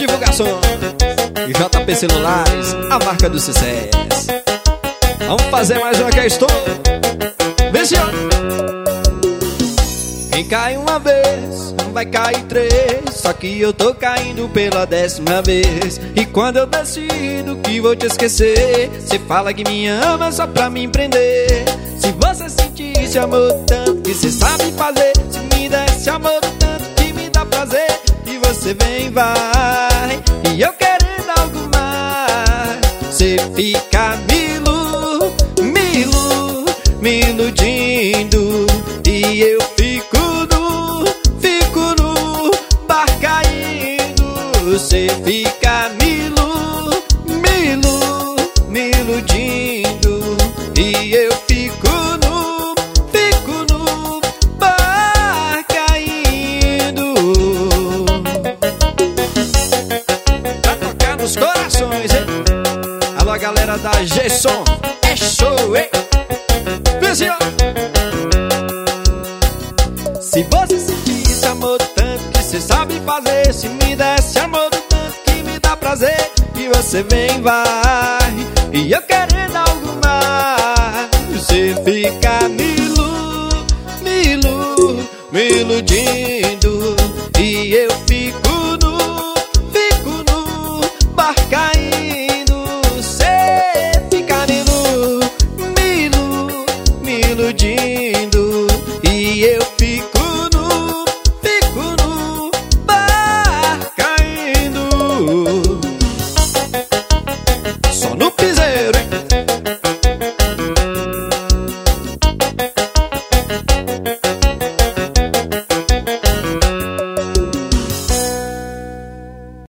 divulgações. E JP Celulares, a marca do sucesso. Vamos fazer mais uma que é estou. Vê se quem cai uma vez, vai cair três. Só que eu tô caindo pela 10ª vez. E quando eu decido que vou te esquecer, cê fala que me ama só pra me prender. Se você sentisse amor tanto que cê sabe fazer, se me desse amor tanto que me dá prazer, e você vem e vai, e eu querendo algo mais, cê fica me iludindo, e eu fico no bar caindo. Cê fica me iludindo, e eu fico no bar caindo. Pra tocar nos corações, hein? Alô, galera da G-Som, é show, hein? Vizinho! Se você sentisse amor tanto que cê sabe fazer, se me desse amor tanto que me dá prazer, e você vem e vai, e eu querendo algo mais, você fica me iludindo, e eu fico no bar caindo.